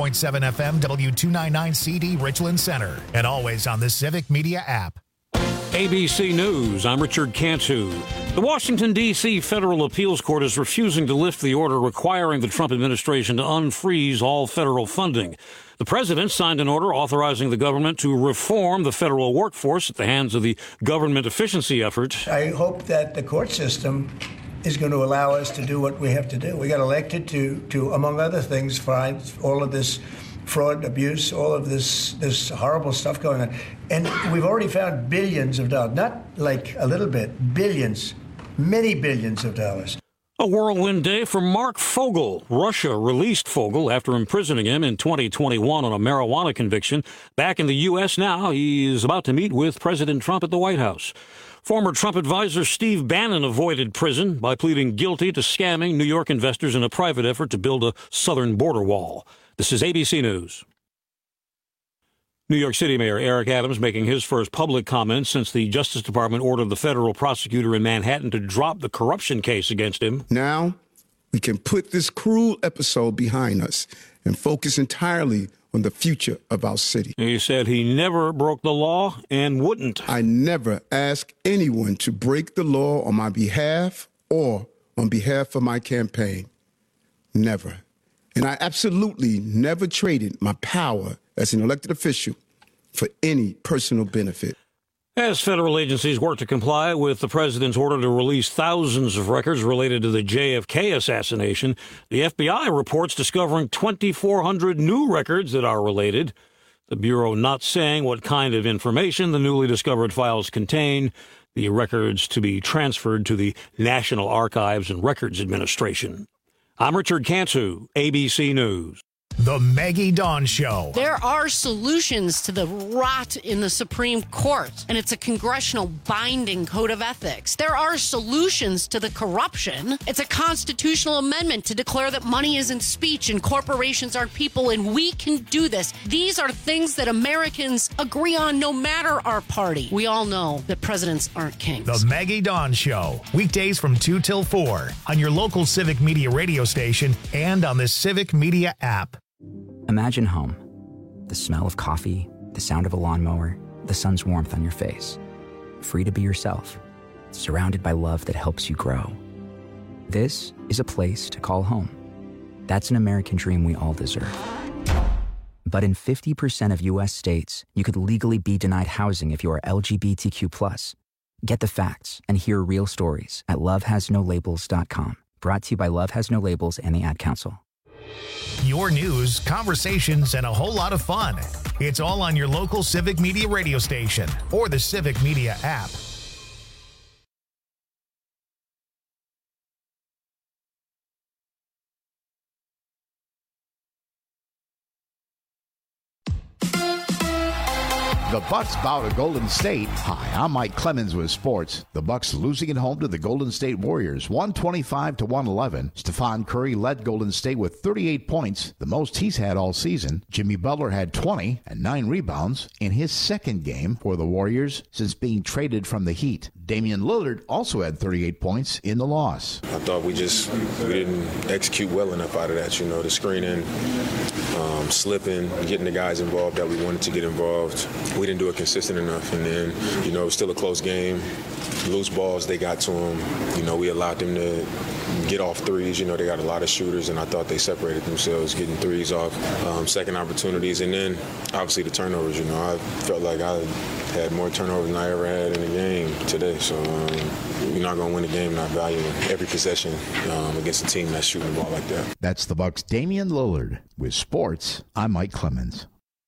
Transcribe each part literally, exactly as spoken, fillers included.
point seven F M, W two ninety-nine C D, Richland Center. And always on the Civic Media app. A B C News, I'm Richard Cantu. The Washington, D C Federal Appeals Court is refusing to lift the order requiring the Trump administration to unfreeze all federal funding. The president signed an order authorizing the government to reform the federal workforce at the hands of the government efficiency effort. I hope that the court system is going to allow us to do what we have to do. We got elected to, to among other things, find all of this fraud, abuse, all of this this horrible stuff going on. And we've already found billions of dollars, not like a little bit, billions, many billions of dollars. A whirlwind day for Mark Fogel. Russia released Fogel after imprisoning him in twenty twenty-one on a marijuana conviction. Back in the U S now, he is about to meet with President Trump at the White House. Former Trump advisor Steve Bannon avoided prison by pleading guilty to scamming New York investors in a private effort to build a southern border wall. This is A B C News. New York City Mayor Eric Adams making his first public comments since the Justice Department ordered the federal prosecutor in Manhattan to drop the corruption case against him. Now, we can put this cruel episode behind us and focus entirely on the future of our city. He said he never broke the law and wouldn't. I never ask anyone to break the law on my behalf or on behalf of my campaign. Never. And I absolutely never traded my power as an elected official for any personal benefit. As federal agencies work to comply with the president's order to release thousands of records related to the J F K assassination, the F B I reports discovering twenty-four hundred new records that are related. The Bureau not saying what kind of information the newly discovered files contain. The records to be transferred to the National Archives and Records Administration. I'm Richard Cantu, A B C News. The Maggie Dawn Show. There are solutions to the rot in the Supreme Court, and it's a congressional binding code of ethics. There are solutions to the corruption. It's a constitutional amendment to declare that money isn't speech and corporations aren't people, and we can do this. These are things that Americans agree on no matter our party. We all know that presidents aren't kings. The Maggie Dawn Show. Weekdays from two till four on your local Civic Media radio station and on the Civic Media app. Imagine home. The smell of coffee, the sound of a lawnmower, the sun's warmth on your face. Free to be yourself, surrounded by love that helps you grow. This is a place to call home. That's an American dream we all deserve. But in fifty percent of U S states, you could legally be denied housing if you are L G B T Q plus. Get the facts and hear real stories at love has no labels dot com. Brought to you by Love Has No Labels and the Ad Council. Your news, conversations, and a whole lot of fun. It's all on your local Civic Media radio station or the Civic Media app. The Bucks bow to Golden State. Hi, I'm Mike Clemens with sports. The Bucks losing at home to the Golden State Warriors, one twenty-five to one eleven. Stephon Curry led Golden State with thirty-eight points, the most he's had all season. Jimmy Butler had twenty and nine rebounds in his second game for the Warriors since being traded from the Heat. Damian Lillard also had thirty-eight points in the loss. I thought we just we didn't execute well enough out of that, you know, the screening, um, slipping, getting the guys involved that we wanted to get involved. We didn't do it consistent enough, and then, you know, it was still a close game. Loose balls, they got to them. You know, we allowed them to get off threes. You know, they got a lot of shooters, and I thought they separated themselves getting threes off, um, second opportunities. And then, obviously, the turnovers. You know, I felt like I had more turnovers than I ever had in a game today. So um, you're not going to win a game not valuing every possession um, against a team that's shooting the ball like that. That's the Bucks' Damian Lillard. With sports, I'm Mike Clemens.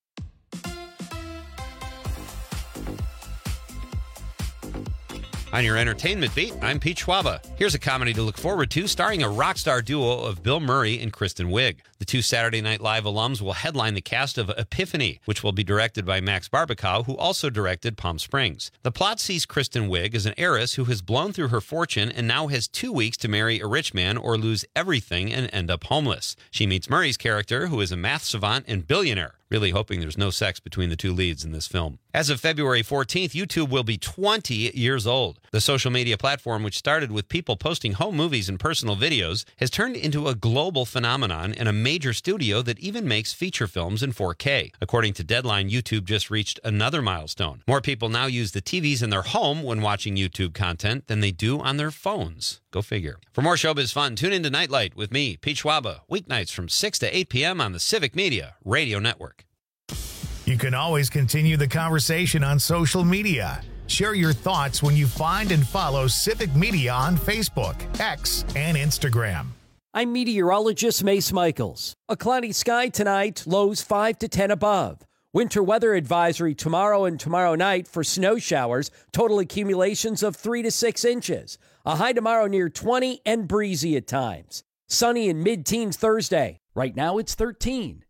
On your entertainment beat, I'm Pete Schwaba. Here's a comedy to look forward to starring a rock star duo of Bill Murray and Kristen Wiig. The two Saturday Night Live alums will headline the cast of Epiphany, which will be directed by Max Barbakow, who also directed Palm Springs. The plot sees Kristen Wiig as an heiress who has blown through her fortune and now has two weeks to marry a rich man or lose everything and end up homeless. She meets Murray's character, who is a math savant and billionaire. Really hoping there's no sex between the two leads in this film. As of February fourteenth, YouTube will be twenty years old. The social media platform, which started with people posting home movies and personal videos, has turned into a global phenomenon and a major studio that even makes feature films in four K. According to Deadline, YouTube just reached another milestone. More people now use the T Vs in their home when watching YouTube content than they do on their phones. Go figure. For more showbiz fun, tune into Nightlight with me, Pete Schwaba, weeknights from six to eight p.m. on the Civic Media Radio Network. You can always continue the conversation on social media. Share your thoughts when you find and follow Civic Media on Facebook, X, and Instagram. I'm meteorologist Mace Michaels. A cloudy sky tonight, lows five to ten above. Winter weather advisory tomorrow and tomorrow night for snow showers, total accumulations of three to six inches. A high tomorrow near twenty and breezy at times. Sunny and mid-teens Thursday. Right now it's thirteen.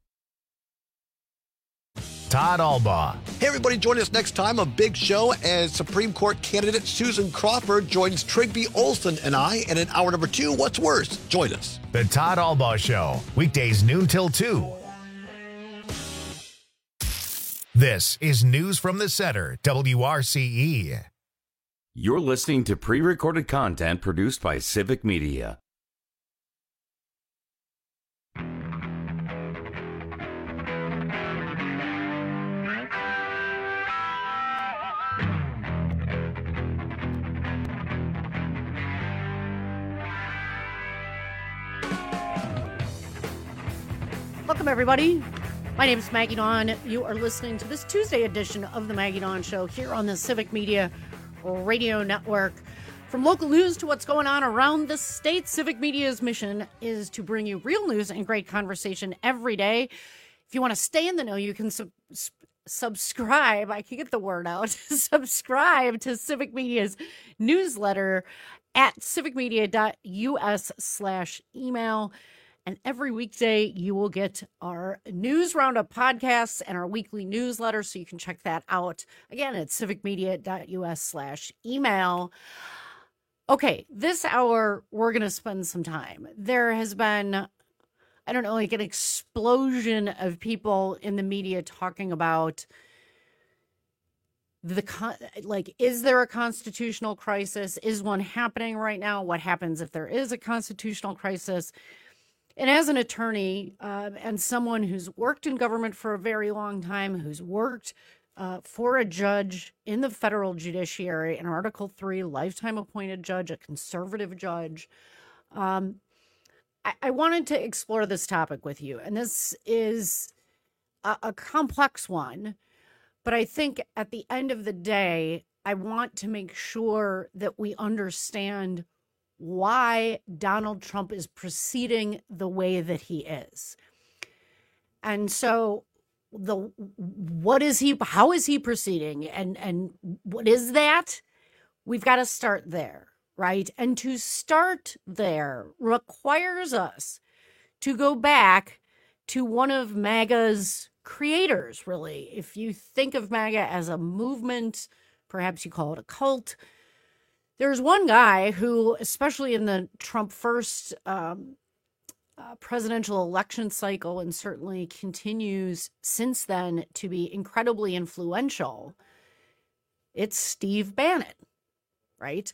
Todd Albaugh. Hey, everybody, join us next time. A big show as Supreme Court candidate Susan Crawford joins Trigby Olson and I. And in hour number two, What's Worse? Join us. The Todd Albaugh Show, weekdays noon till two. This is News from the Center, W R C E. You're listening to pre-recorded content produced by Civic Media. Welcome, everybody. My name is Maggie Dawn. You are listening to this Tuesday edition of the Maggie Dawn Show here on the Civic Media Radio Network. From local news to what's going on around the state, Civic Media's mission is to bring you real news and great conversation every day. If you want to stay in the know, you can sub- subscribe. I can get the word out. Subscribe to Civic Media's newsletter at civicmedia.us slash email. And every weekday, you will get our News Roundup podcasts and our weekly newsletter, so you can check that out. Again, at civicmedia.us slash email. Okay, this hour, we're going to spend some time. There has been, I don't know, like an explosion of people in the media talking about the, like, is there a constitutional crisis? Is one happening right now? What happens if there is a constitutional crisis? And as an attorney uh, and someone who's worked in government for a very long time, who's worked uh, for a judge in the federal judiciary, an Article three lifetime appointed judge, a conservative judge, um, I-, I wanted to explore this topic with you. And this is a-, a complex one, but I think at the end of the day, I want to make sure that we understand why Donald Trump is proceeding the way that he is. And so the what is he how is he proceeding and and what is that? We've got to start there, right? And to start there requires us to go back to one of MAGA's creators, really. If you think of MAGA as a movement, perhaps you call it a cult. There's one guy who, especially in the Trump first um, uh, presidential election cycle, and certainly continues since then to be incredibly influential, it's Steve Bannon, right?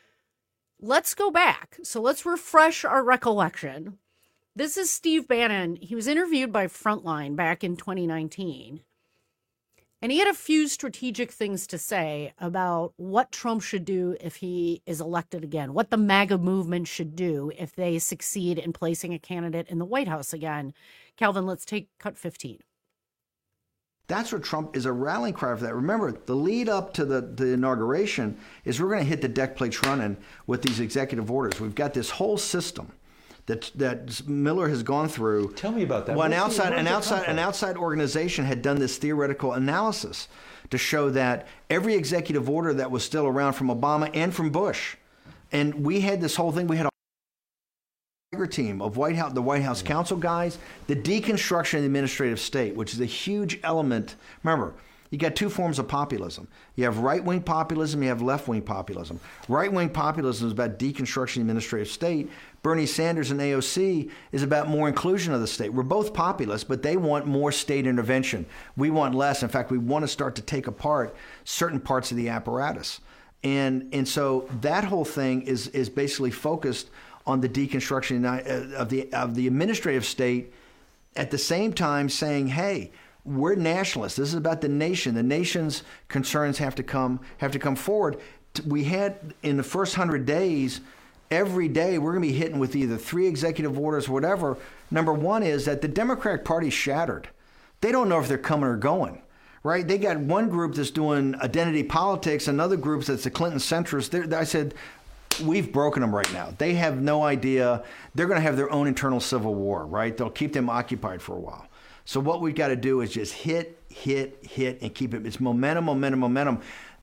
Let's go back. So let's refresh our recollection. This is Steve Bannon. He was interviewed by Frontline back in twenty nineteen. And he had a few strategic things to say about what Trump should do if he is elected again, what the MAGA movement should do if they succeed in placing a candidate in the White House again. Calvin, let's take cut fifteen. That's what Trump is a rallying cry for that. Remember, the lead up to the, the inauguration is we're going to hit the deck plates running with these executive orders. We've got this whole system that that Miller has gone through. Tell me about that. Well, an outside an outside an outside organization had done this theoretical analysis to show that every executive order that was still around from Obama and from Bush, and we had this whole thing. We had a team of White House, the White House counsel guys, the deconstruction of the administrative state, which is a huge element. Remember, You got two forms of populism. You have right-wing populism, you have left-wing populism. Right-wing populism is about deconstruction of the administrative state. Bernie Sanders and A O C is about more inclusion of the state. We're both populists, but they want more state intervention. We want less. In fact, we want to start to take apart certain parts of the apparatus. And and so that whole thing is is basically focused on the deconstruction of the of the administrative state, at the same time saying, hey, we're nationalists. This is about the nation. The nation's concerns have to come have to come forward. We had in the first hundred days, every day we're going to be hitting with either three executive orders or whatever. Number one is that the Democratic Party's shattered. They don't know if they're coming or going. Right? They got one group that's doing identity politics, another group that's the Clinton centrist. They're, I said, we've broken them right now. They have no idea. They're going to have their own internal civil war, right? They'll keep them occupied for a while. So what we've got to do is just hit, hit, hit, and keep it. It's momentum, momentum, momentum.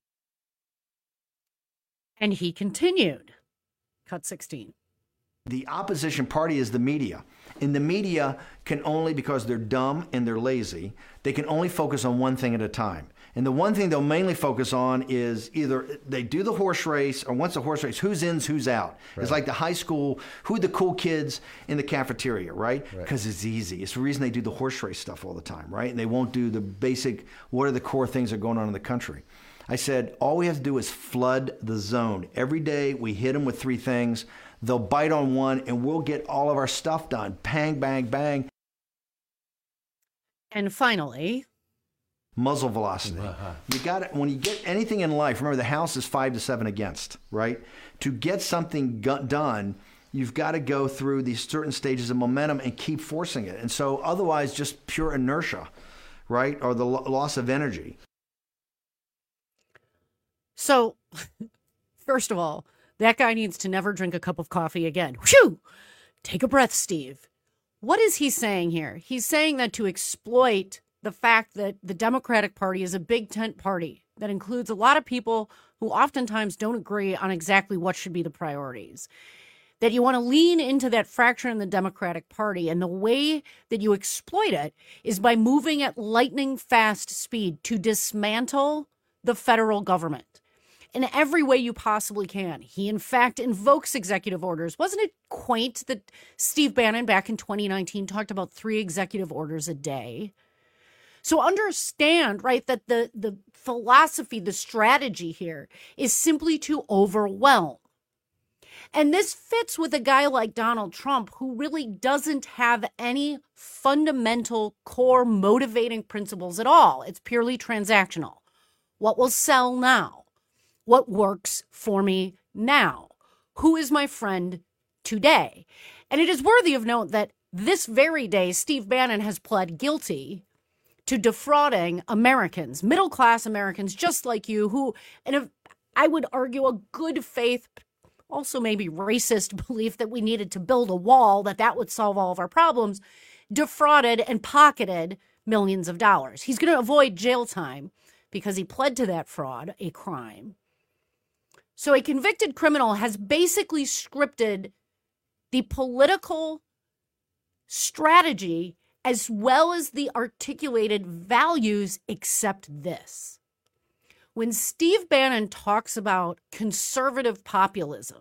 And he continued. Cut sixteen. The opposition party is the media. And the media can only, because they're dumb and they're lazy, they can only focus on one thing at a time. And the one thing they'll mainly focus on is either they do the horse race, or once the horse race, who's in, who's out. Right. It's like the high school, who are the cool kids in the cafeteria, right? Because right. it's easy. It's the reason they do the horse race stuff all the time, right? And they won't do the basic, what are the core things that are going on in the country? I said, all we have to do is flood the zone. Every day we hit them with three things. They'll bite on one, and we'll get all of our stuff done. Bang, bang, bang. And finally, muzzle velocity. Uh-huh. You got it. When you get anything in life, remember the House is five to seven against, right? To get something gu- done, you've got to go through these certain stages of momentum and keep forcing it. And so otherwise, just pure inertia, right? Or the lo- loss of energy. So, first of all, that guy needs to never drink a cup of coffee again. Whew! Take a breath, Steve. What is he saying here? He's saying that to exploit the fact that the Democratic Party is a big tent party that includes a lot of people who oftentimes don't agree on exactly what should be the priorities. That you want to lean into that fracture in the Democratic Party, and the way that you exploit it is by moving at lightning fast speed to dismantle the federal government in every way you possibly can. He, in fact, invokes executive orders. Wasn't it quaint that Steve Bannon back in twenty nineteen talked about three executive orders a day? So understand, right, that the, the philosophy, the strategy here is simply to overwhelm. And this fits with a guy like Donald Trump, who really doesn't have any fundamental core motivating principles at all. It's purely transactional. What will sell now? What works for me now? Who is my friend today? And it is worthy of note that this very day, Steve Bannon has pled guilty to defrauding Americans, middle-class Americans just like you, who, and if, I would argue, a good faith, also maybe racist belief that we needed to build a wall, that that would solve all of our problems, defrauded and pocketed millions of dollars. He's going to avoid jail time because he pled to that fraud, a crime. So a convicted criminal has basically scripted the political strategy as well as the articulated values, except this. When Steve Bannon talks about conservative populism,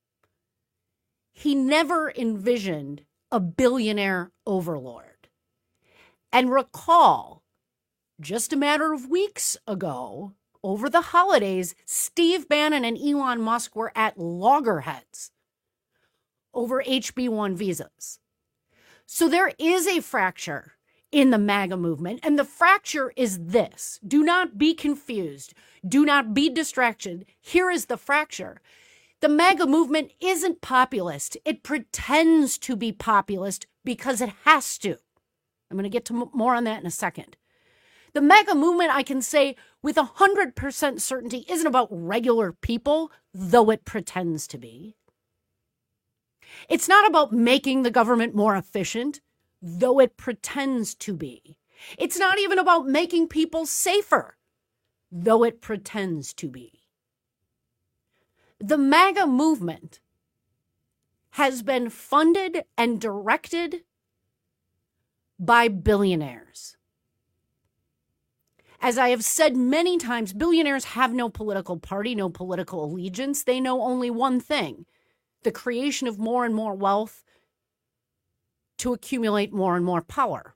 he never envisioned a billionaire overlord. And recall, just a matter of weeks ago, over the holidays, Steve Bannon and Elon Musk were at loggerheads over H B one visas. So there is a fracture in the MAGA movement, and the fracture is this. Do not be confused. Do not be distracted. Here is the fracture. The MAGA movement isn't populist. It pretends to be populist because it has to. I'm going to get to more on that in a second. The MAGA movement, I can say with one hundred percent certainty, isn't about regular people, though it pretends to be. It's not about making the government more efficient, though it pretends to be. It's not even about making people safer, though it pretends to be. The MAGA movement has been funded and directed by billionaires. As I have said many times, billionaires have no political party, no political allegiance. They know only one thing: the creation of more and more wealth to accumulate more and more power.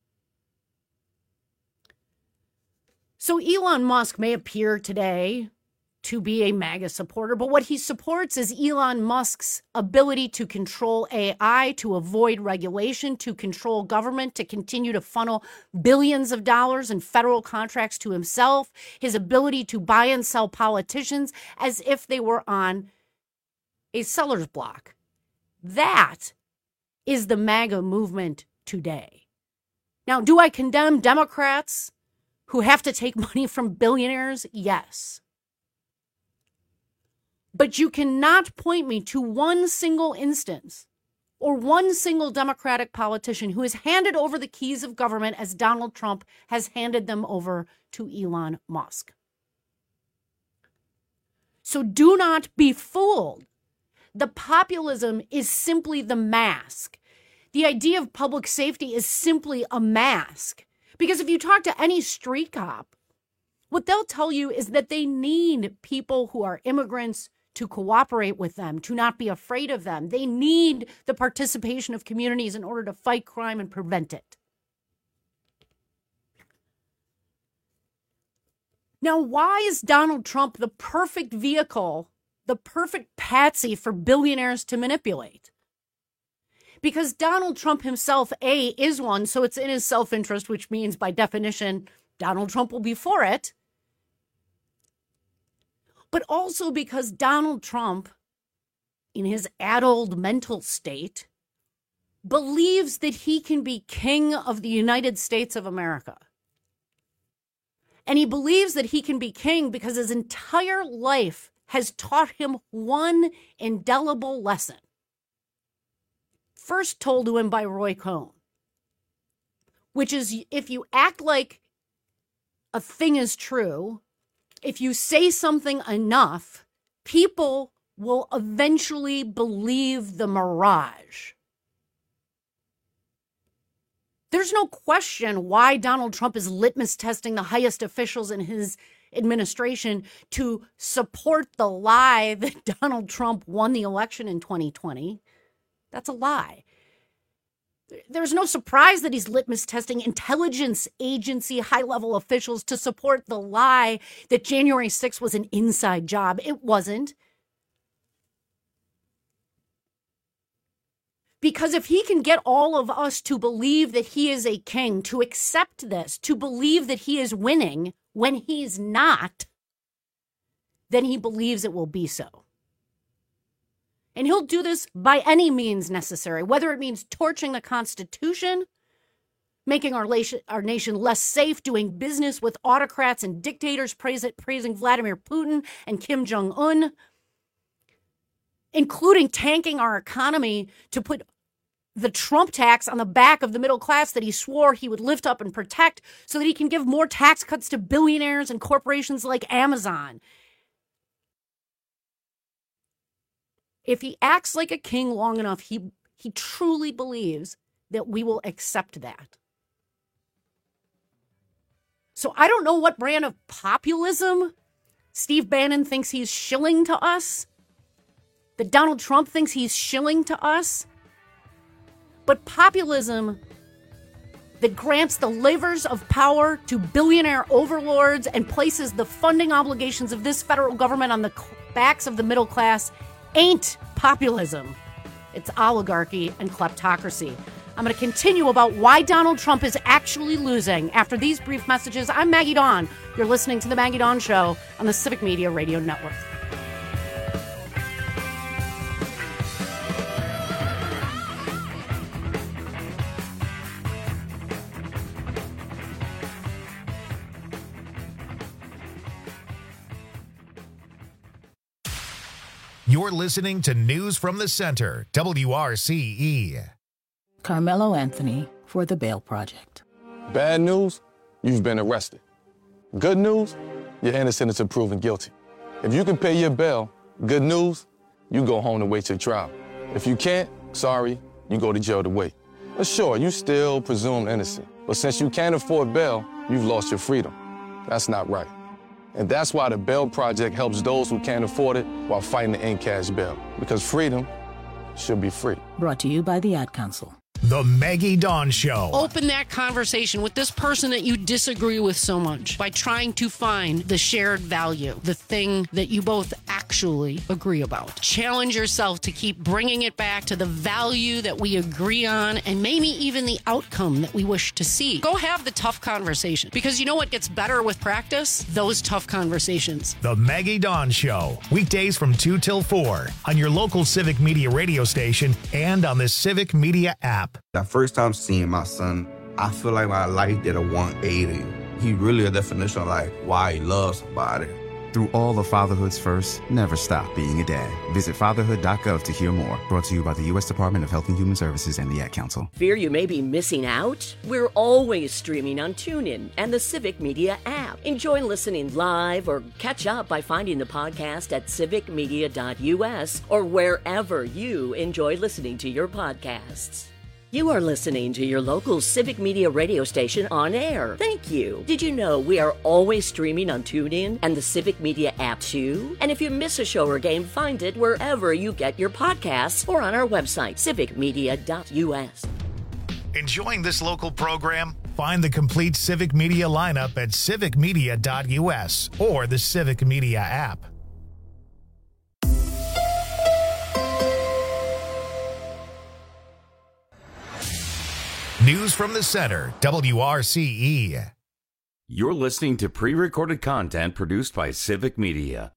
So Elon Musk may appear today to be a MAGA supporter, but what he supports is Elon Musk's ability to control A I, to avoid regulation, to control government, to continue to funnel billions of dollars in federal contracts to himself, his ability to buy and sell politicians as if they were on a seller's block. That is the MAGA movement today. Now, do I condemn Democrats who have to take money from billionaires? Yes. But you cannot point me to one single instance or one single Democratic politician who has handed over the keys of government as Donald Trump has handed them over to Elon Musk. So do not be fooled. The populism is simply the mask. The idea of public safety is simply a mask. Because if you talk to any street cop, what they'll tell you is that they need people who are immigrants to cooperate with them, to not be afraid of them. They need the participation of communities in order to fight crime and prevent it. Now, why is Donald Trump the perfect vehicle, the perfect patsy for billionaires to manipulate? Because Donald Trump himself, A, is one, so it's in his self-interest, which means by definition, Donald Trump will be for it. But also because Donald Trump, in his addled mental state, believes that he can be king of the United States of America. And he believes that he can be king because his entire life has taught him one indelible lesson. First told to him by Roy Cohn, which is if you act like a thing is true, if you say something enough, people will eventually believe the mirage. There's no question why Donald Trump is litmus testing the highest officials in his administration to support the lie that Donald Trump won the election in twenty twenty. That's a lie. There's no surprise that he's litmus testing intelligence agency high-level officials to support the lie that January sixth was an inside job. It wasn't. Because if he can get all of us to believe that he is a king, to accept this, to believe that he is winning when he's not, then he believes it will be so. And he'll do this by any means necessary, whether it means torching the Constitution, making our, our nation less safe, doing business with autocrats and dictators, praise it, praising Vladimir Putin and Kim Jong-un, including tanking our economy to put the Trump tax on the back of the middle class that he swore he would lift up and protect so that he can give more tax cuts to billionaires and corporations like Amazon. If he acts like a king long enough, he, he truly believes that we will accept that. So I don't know what brand of populism Steve Bannon thinks he's shilling to us, that Donald Trump thinks he's shilling to us, but populism that grants the levers of power to billionaire overlords and places the funding obligations of this federal government on the backs of the middle class ain't populism. It's oligarchy and kleptocracy. I'm going to continue about why Donald Trump is actually losing after these brief messages. I'm Maggie Dawn. You're listening to The Maggie Dawn Show on the Civic Media Radio Network. You're listening to News from the Center, W R C E. Carmelo Anthony for The Bail Project. Bad news, you've been arrested. Good news, you're innocent until proven guilty. If you can pay your bail, good news, you go home to wait your trial. If you can't, sorry, you go to jail to wait. But sure, you still presumed innocent. But since you can't afford bail, you've lost your freedom. That's not right. And that's why the Bail Project helps those who can't afford it while fighting to end cash bail. Because freedom should be free. Brought to you by the Ad Council. The Maggie Dawn Show. Open that conversation with this person that you disagree with so much by trying to find the shared value, the thing that you both actually agree about. Challenge yourself to keep bringing it back to the value that we agree on and maybe even the outcome that we wish to see. Go have the tough conversation, because you know what gets better with practice? Those tough conversations. The Maggie Dawn Show. Weekdays from two till four on your local Civic Media radio station and on the Civic Media app. The first time seeing my son, I feel like my life did a one eighty. He really a definition of like why he loves somebody. Through all of fatherhood's first, never stop being a dad. Visit fatherhood dot gov to hear more. Brought to you by the U S Department of Health and Human Services and the Ad Council. Fear you may be missing out? We're always streaming on TuneIn and the Civic Media app. Enjoy listening live or catch up by finding the podcast at civic media dot u s or wherever you enjoy listening to your podcasts. You are listening to your local Civic Media radio station on air. Thank you. Did you know we are always streaming on TuneIn and the Civic Media app too? And if you miss a show or game, find it wherever you get your podcasts or on our website, civic media dot u s. Enjoying this local program? Find the complete Civic Media lineup at civic media dot u s or the Civic Media app. News from the Center, W R C E. You're listening to pre-recorded content produced by Civic Media.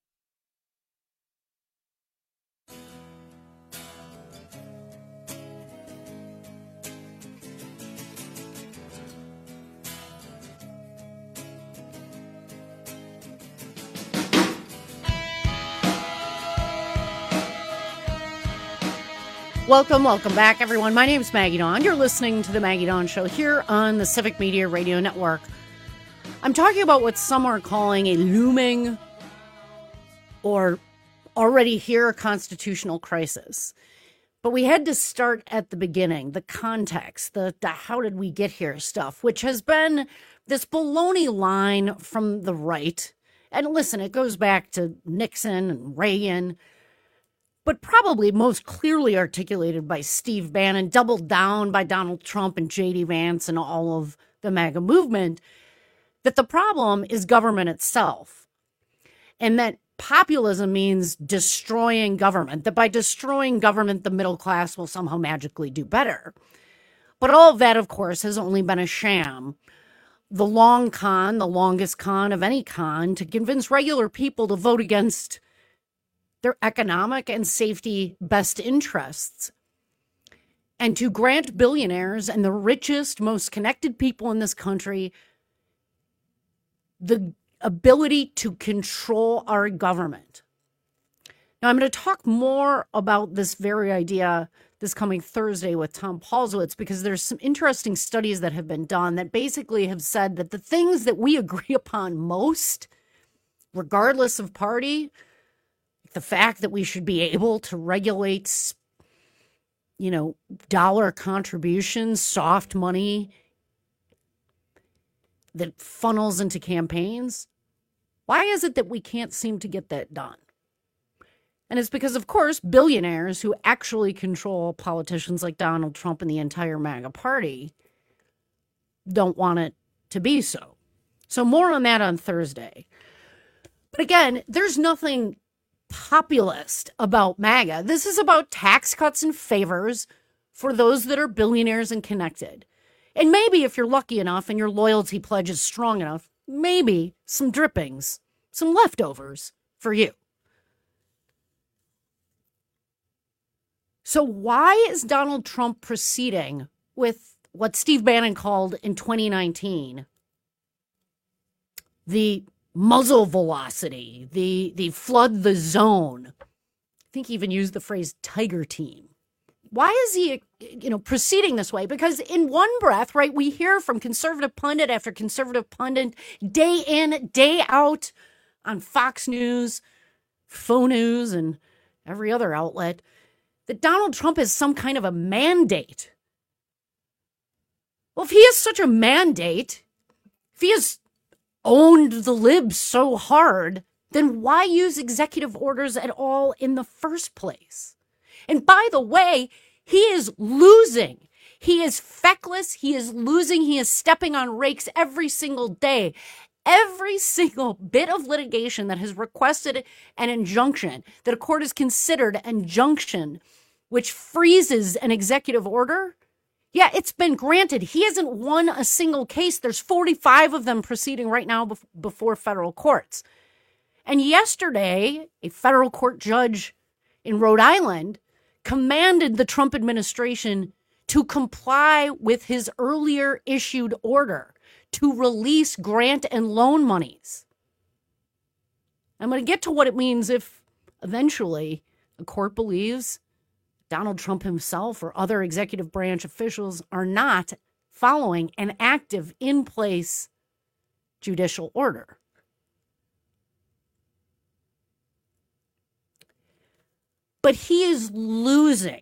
Welcome, welcome back, everyone. My name is Maggie Dawn. You're listening to the Maggie Dawn Show here on the Civic Media Radio Network. I'm talking about what some are calling a looming or already here constitutional crisis. But we had to start at the beginning, the context, the, the how did we get here stuff, which has been this baloney line from the right. And listen, it goes back to Nixon and Reagan, but probably most clearly articulated by Steve Bannon, doubled down by Donald Trump and J D Vance and all of the MAGA movement, that the problem is government itself. And that populism means destroying government, that by destroying government, the middle class will somehow magically do better. But all of that, of course, has only been a sham. The long con, the longest con of any con, to convince regular people to vote against their economic and safety best interests, and to grant billionaires and the richest, most connected people in this country the ability to control our government. Now, I'm going to talk more about this very idea this coming Thursday with Tom Paulsowitz, because there's some interesting studies that have been done that basically have said that the things that we agree upon most, regardless of party, the fact that we should be able to regulate, you know, dollar contributions, soft money that funnels into campaigns. Why is it that we can't seem to get that done? And it's because, of course, billionaires who actually control politicians like Donald Trump and the entire MAGA party don't want it to be so. So more on that on Thursday. But again, there's nothing populist about MAGA. This is about tax cuts and favors for those that are billionaires and connected. And maybe if you're lucky enough and your loyalty pledge is strong enough, maybe some drippings, some leftovers for you. So why is Donald Trump proceeding with what Steve Bannon called in twenty nineteen the muzzle velocity, the the flood the zone? I think he even used the phrase tiger team. Why is he, you know, proceeding this way? Because in one breath, right, we hear from conservative pundit after conservative pundit, day in, day out, on Fox News, Faux News, and every other outlet, that Donald Trump has some kind of a mandate. Well, if he has such a mandate, if he has owned the libs so hard, then why use executive orders at all in the first place? And by the way, he is losing. He is feckless. He is losing. He is stepping on rakes every single day. Every single bit of litigation that has requested an injunction, that a court has considered an injunction, which freezes an executive order, yeah, it's been granted. He hasn't won a single case. There's forty-five of them proceeding right now bef- before federal courts. And yesterday, a federal court judge in Rhode Island commanded the Trump administration to comply with his earlier issued order to release grant and loan monies. I'm going to get to what it means if eventually a court believes Donald Trump himself or other executive branch officials are not following an active, in-place judicial order. But he is losing.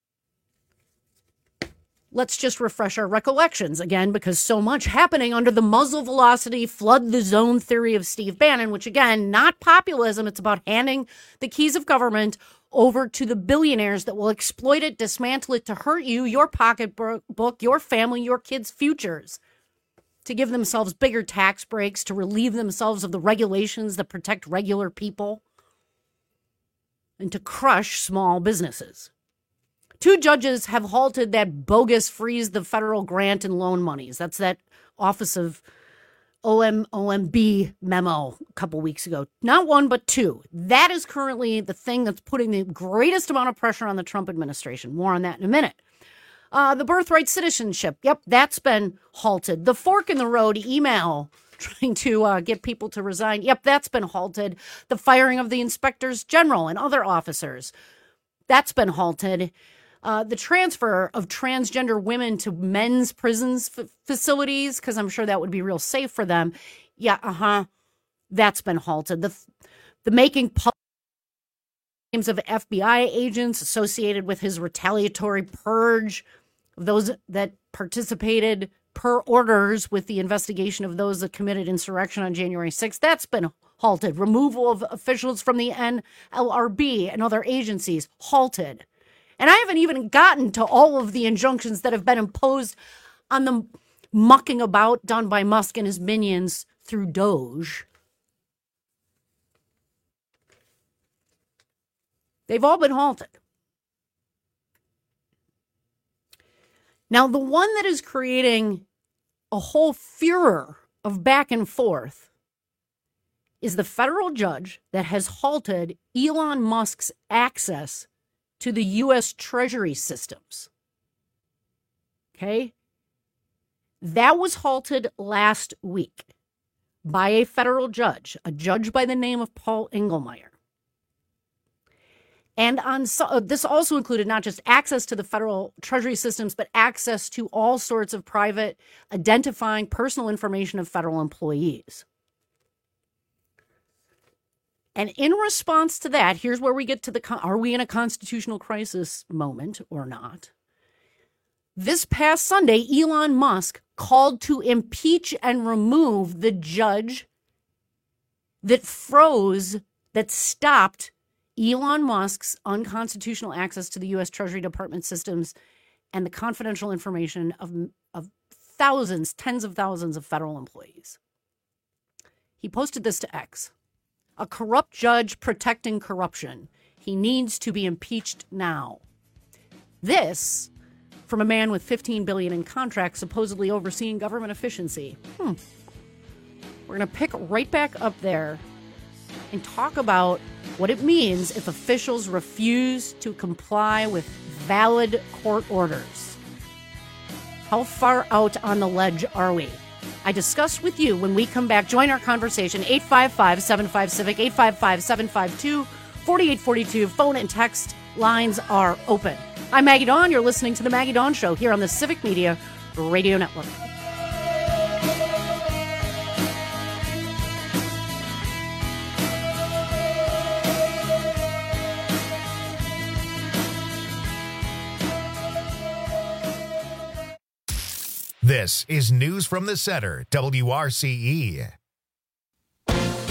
Let's just refresh our recollections again, because so much happening under the muzzle velocity, flood the zone theory of Steve Bannon, which again, not populism. It's about handing the keys of government over to the billionaires that will exploit it, dismantle it to hurt you, your pocketbook, your family, your kids' futures, to give themselves bigger tax breaks, to relieve themselves of the regulations that protect regular people, and to crush small businesses. Two judges have halted that bogus freeze the federal grant and loan monies. That's that Office of O M O M B memo a couple weeks ago. Not one, but two. That is currently the thing that's putting the greatest amount of pressure on the Trump administration. More on that in a minute. Uh, the birthright citizenship. Yep, that's been halted. The fork in the road email trying to uh, get people to resign. Yep, that's been halted. The firing of the inspectors general and other officers. That's been halted. Uh, the transfer of transgender women to men's prisons f- facilities, because I'm sure that would be real safe for them. Yeah, uh-huh. That's been halted. The the making public names of F B I agents associated with his retaliatory purge of those that participated per orders with the investigation of those that committed insurrection on January sixth. That's been halted. Removal of officials from the N L R B and other agencies, halted. And I haven't even gotten to all of the injunctions that have been imposed on the mucking about done by Musk and his minions through Doge. They've all been halted. Now, the one that is creating a whole furor of back and forth is the federal judge that has halted Elon Musk's access to the U S Treasury systems. Okay? That was halted last week by a federal judge, a judge by the name of Paul Engelmeyer. And on so, uh, this also included not just access to the federal Treasury systems, but access to all sorts of private identifying personal information of federal employees. And in response to that, here's where we get to the, are we in a constitutional crisis moment or not? This past Sunday, Elon Musk called to impeach and remove the judge that froze, that stopped Elon Musk's unconstitutional access to the U S Treasury Department systems and the confidential information of, of thousands, tens of thousands of federal employees. He posted this to X. A corrupt judge protecting corruption. He needs to be impeached now. This from a man with fifteen billion dollars in contracts supposedly overseeing government efficiency. Hmm. We're going to pick right back up there and talk about what it means if officials refuse to comply with valid court orders. How far out on the ledge are we? I discuss with you when we come back. Join our conversation, eight five five, seven five, CIVIC, eight five five, seven five two, four eight four two. Phone and text lines are open. I'm Maggie Dawn. You're listening to The Maggie Dawn Show here on the Civic Media Radio Network. This is News from the Center, W R C E.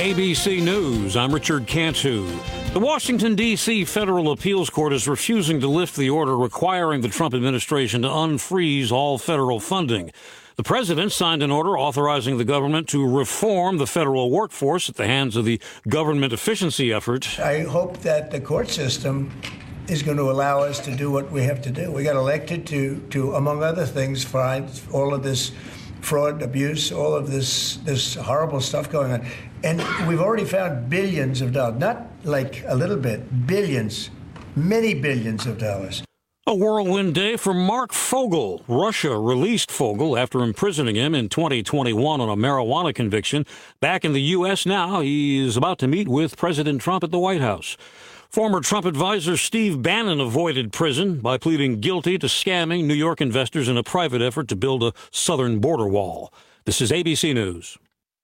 A B C News, I'm Richard Cantu. The Washington, D C Federal Appeals Court is refusing to lift the order requiring the Trump administration to unfreeze all federal funding. The president signed an order authorizing the government to reform the federal workforce at the hands of the government efficiency effort. I hope that the court system is going to allow us to do what we have to do. We got elected to, to among other things, find all of this fraud, abuse, all of this this horrible stuff going on. And we've already found billions of dollars, not like a little bit, billions, many billions of dollars. A whirlwind day for Marc Fogel. Russia released Fogel after imprisoning him in twenty twenty-one on a marijuana conviction. Back in the U S now, he's about to meet with President Trump at the White House. Former Trump advisor Steve Bannon avoided prison by pleading guilty to scamming New York investors in a private effort to build a southern border wall. This is A B C News.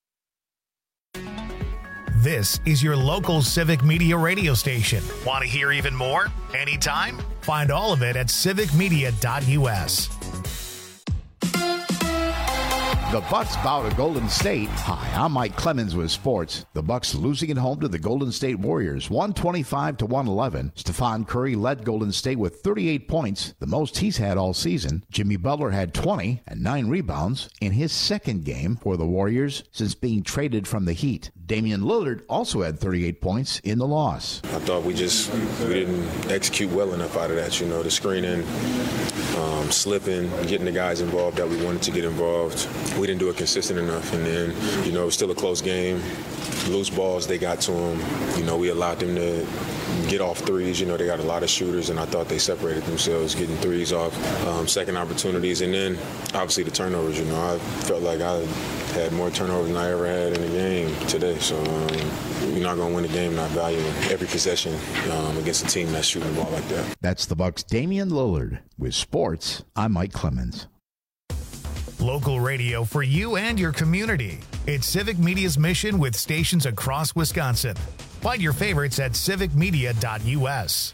This is your local Civic Media radio station. Want to hear even more? Anytime? Find all of it at civic media dot U S. The Bucks bow to Golden State. Hi, I'm Mike Clemens with sports. The Bucks losing at home to the Golden State Warriors, one twenty-five to one eleven. Stephen Curry led Golden State with thirty-eight points, the most he's had all season. Jimmy Butler had twenty and nine rebounds in his second game for the Warriors since being traded from the Heat. Damian Lillard also had thirty-eight points in the loss. I thought we just we didn't execute well enough out of that. You know, the screening, um, slipping, getting the guys involved that we wanted to get involved. We didn't do it consistent enough, and then, you know, it was still a close game. Loose balls, they got to them. You know, we allowed them to get off threes. You know, they got a lot of shooters, and I thought they separated themselves getting threes off, um, second opportunities, and then obviously the turnovers. You know, I felt like I had more turnovers than I ever had in a game today. So um, you're not going to win a game not valuing every possession um, against a team that's shooting the ball like that. That's the Bucks' Damian Lillard. With sports, I'm Mike Clemens. Local radio for you and your community. It's Civic Media's mission with stations across Wisconsin. Find your favorites at civic media dot U S.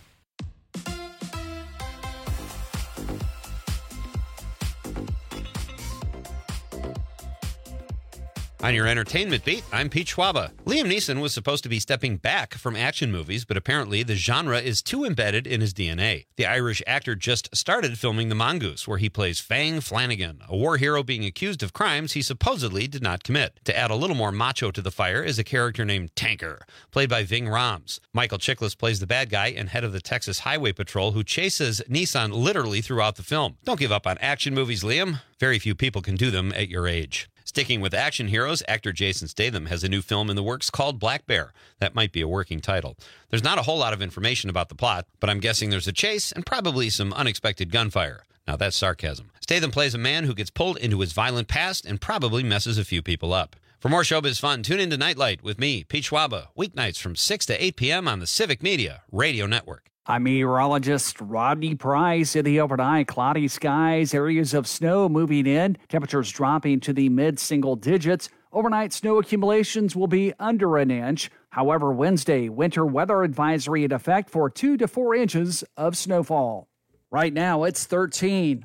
On your entertainment beat, I'm Pete Schwaba. Liam Neeson was supposed to be stepping back from action movies, but apparently the genre is too embedded in his D N A. The Irish actor just started filming The Mongoose, where he plays Fang Flanagan, a war hero being accused of crimes he supposedly did not commit. To add a little more macho to the fire is a character named Tanker, played by Ving Rhames. Michael Chiklis plays the bad guy and head of the Texas Highway Patrol, who chases Neeson literally throughout the film. Don't give up on action movies, Liam. Very few people can do them at your age. Sticking with action heroes, actor Jason Statham has a new film in the works called Black Bear. That might be a working title. There's not a whole lot of information about the plot, but I'm guessing there's a chase and probably some unexpected gunfire. Now that's sarcasm. Statham plays a man who gets pulled into his violent past and probably messes a few people up. For more showbiz fun, tune in to Nightlight with me, Pete Schwaba, weeknights from six to eight p.m. on the Civic Media Radio Network. I'm meteorologist Rodney Price. In the overnight, cloudy skies, areas of snow moving in, temperatures dropping to the mid-single digits. Overnight snow accumulations will be under an inch. However, Wednesday, winter weather advisory in effect for two to four inches of snowfall. Right now, it's thirteen.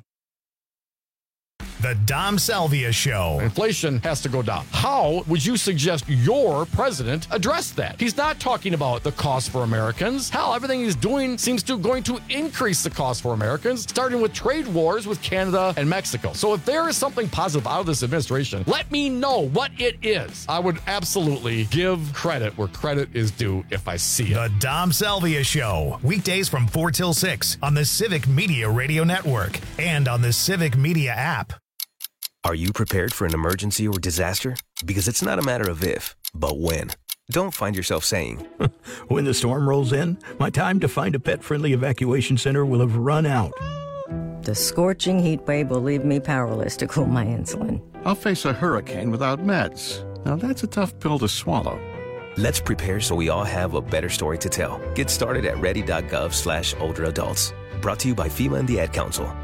The Dom Salvia Show. Inflation has to go down. How would you suggest your president address that? He's not talking about the cost for Americans. Hell, everything he's doing seems to going to increase the cost for Americans, starting with trade wars with Canada and Mexico. So if there is something positive out of this administration, let me know what it is. I would absolutely give credit where credit is due if I see it. The Dom Salvia Show. Weekdays from four till six on the Civic Media Radio Network and on the Civic Media app. Are you prepared for an emergency or disaster? Because it's not a matter of if, but when. Don't find yourself saying, when the storm rolls in, my time to find a pet-friendly evacuation center will have run out. The scorching heat wave will leave me powerless to cool my insulin. I'll face a hurricane without meds. Now that's a tough pill to swallow. Let's prepare so we all have a better story to tell. Get started at ready.gov slash older adults. Brought to you by FEMA and the Ad Council.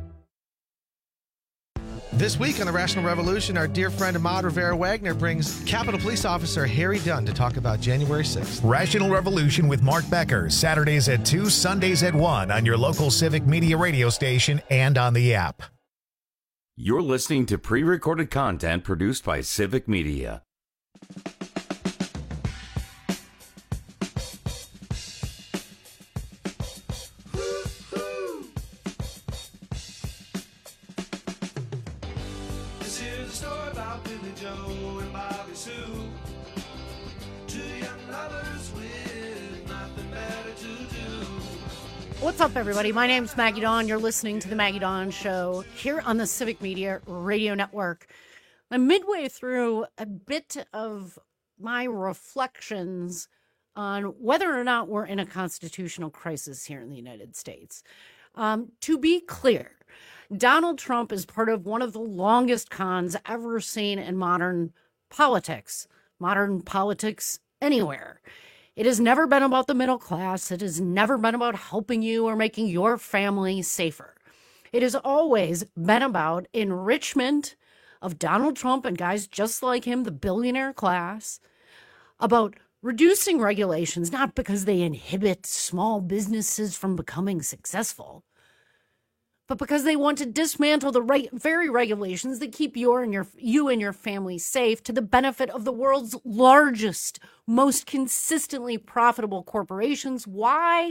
This week on the Rational Revolution, our dear friend Ahmad Rivera-Wagner brings Capitol Police Officer Harry Dunn to talk about January sixth. Rational Revolution with Mark Becker, Saturdays at two, Sundays at one on your local Civic Media radio station and on the app. You're listening to pre-recorded content produced by Civic Media. twenty-two. Two young lovers with nothing better to do. What's up, everybody? My name's Maggie Dawn. You're listening to The Maggie Dawn Show here on the Civic Media Radio Network. I'm midway through a bit of my reflections on whether or not we're in a constitutional crisis here in the United States. Um, to be clear, Donald Trump is part of one of the longest cons ever seen in modern politics, modern politics anywhere. It has never been about the middle class. It has never been about helping you or making your family safer. It has always been about enrichment of Donald Trump and guys just like him, the billionaire class, about reducing regulations, not because they inhibit small businesses from becoming successful, but because they want to dismantle the right, very regulations that keep your and your you and your family safe to the benefit of the world's largest, most consistently profitable corporations. Why?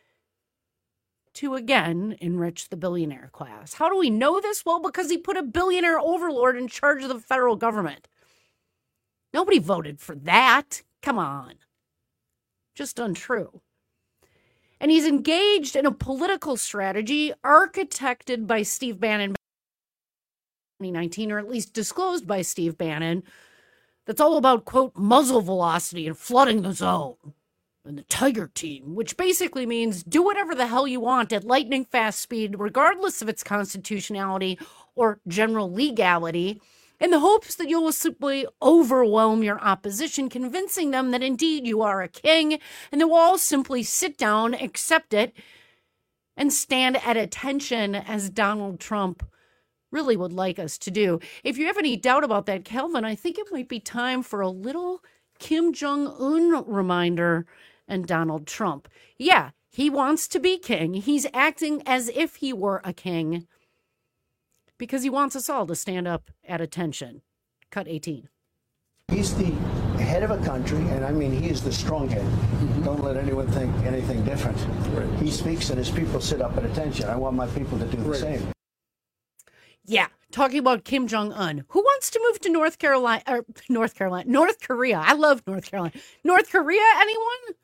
To again enrich the billionaire class. How do we know this? Well, because he put a billionaire overlord in charge of the federal government. Nobody voted for that. Come on. Just untrue. And he's engaged in a political strategy architected by Steve Bannon in twenty nineteen, or at least disclosed by Steve Bannon, that's all about, quote, muzzle velocity and flooding the zone. And the Tiger Team, which basically means do whatever the hell you want at lightning fast speed, regardless of its constitutionality or general legality, in the hopes that you will simply overwhelm your opposition, convincing them that indeed you are a king, and they will all simply sit down, accept it, and stand at attention as Donald Trump really would like us to do. If you have any doubt about that, Calvin, I think it might be time for a little Kim Jong-un reminder and Donald Trump. Yeah, he wants to be king. He's acting as if he were a king, because he wants us all to stand up at attention. Cut eighteen. He's the head of a country, and I mean, he is the strong head. Mm-hmm. Don't let anyone think anything different. Right. He speaks and his people sit up at attention. I want my people to do the right. same. Yeah, talking about Kim Jong-un. Who wants to move to North Carolina, or North Carolina, North Korea? I love North Carolina. North Korea, anyone?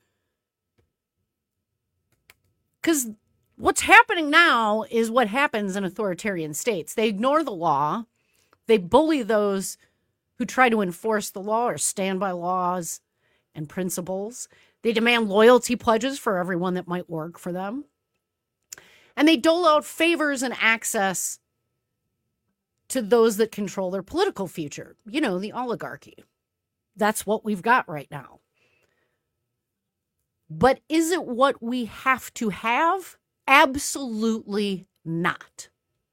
Because what's happening now is what happens in authoritarian states. They ignore the law. They bully those who try to enforce the law or stand by laws and principles. They demand loyalty pledges for everyone that might work for them. And they dole out favors and access to those that control their political future. You know, the oligarchy. That's what we've got right now. But is it what we have to have? Absolutely not.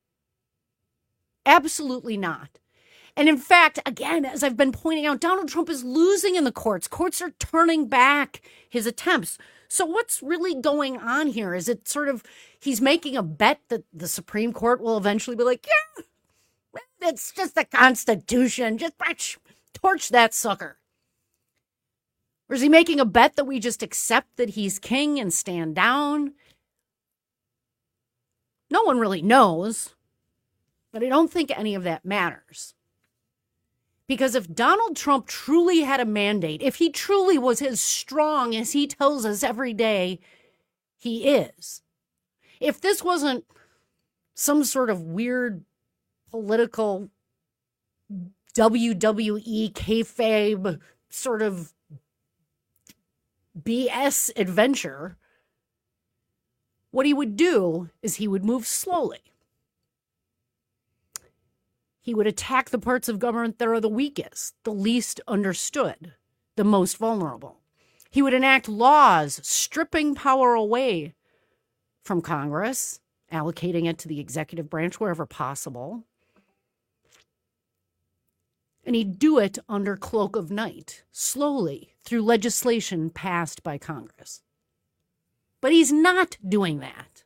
Absolutely not. And in fact, again, as I've been pointing out, Donald Trump is losing in the courts. Courts are turning back his attempts. So what's really going on here? Is it sort of he's making a bet that the Supreme Court will eventually be like, yeah, it's just the Constitution. Just torch that sucker. Or is he making a bet that we just accept that he's king and stand down? No one really knows, but I don't think any of that matters. Because if Donald Trump truly had a mandate, if he truly was as strong as he tells us every day he is, if this wasn't some sort of weird political W W E kayfabe sort of B S adventure, what he would do is he would move slowly. He would attack the parts of government that are the weakest, the least understood, the most vulnerable. He would enact laws stripping power away from Congress, allocating it to the executive branch wherever possible. And he'd do it under cloak of night, slowly, through legislation passed by Congress. But he's not doing that.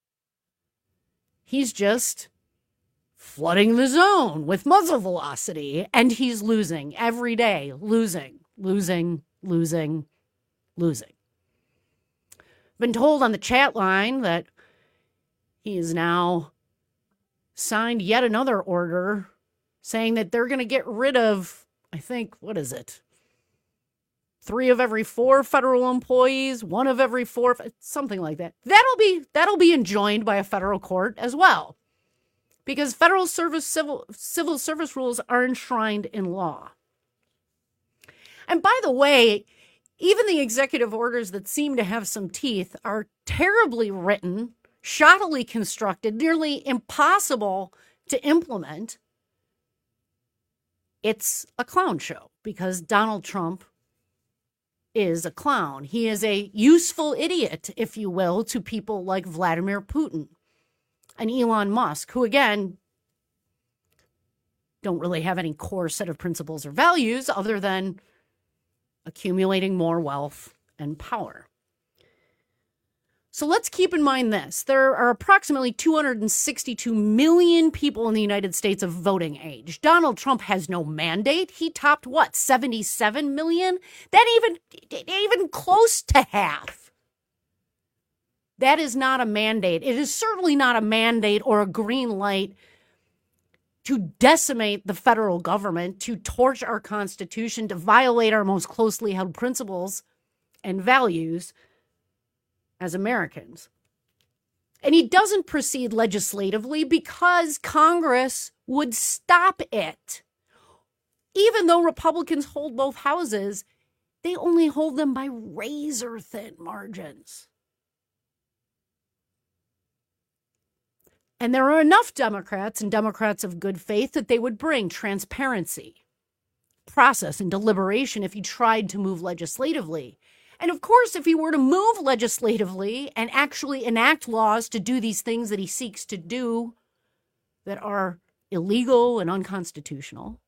He's just flooding the zone with muzzle velocity, and he's losing every day, losing, losing, losing, losing. Been told on the chat line that he has now signed yet another order saying that they're going to get rid of I think, what is it? Three of every four federal employees, one of every four, something like that. That'll be that'll be enjoined by a federal court as well, because federal service civil civil service rules are enshrined in law. And by the way, even the executive orders that seem to have some teeth are terribly written, shoddily constructed, nearly impossible to implement. It's a clown show because Donald Trump is a clown. He is a useful idiot, if you will, to people like Vladimir Putin and Elon Musk, who, again, don't really have any core set of principles or values other than accumulating more wealth and power. So let's keep in mind this. There are approximately two hundred sixty-two million people in the United States of voting age. Donald Trump has no mandate. He topped, what, seventy-seven million? That even, even close to half. That is not a mandate. It is certainly not a mandate or a green light to decimate the federal government, to torch our Constitution, to violate our most closely held principles and values as Americans. And he doesn't proceed legislatively because Congress would stop it. Even though Republicans hold both houses, they only hold them by razor-thin margins. And there are enough Democrats and Democrats of good faith that they would bring transparency, process, and deliberation if he tried to move legislatively. And of course, if he were to move legislatively and actually enact laws to do these things that he seeks to do that are illegal and unconstitutional,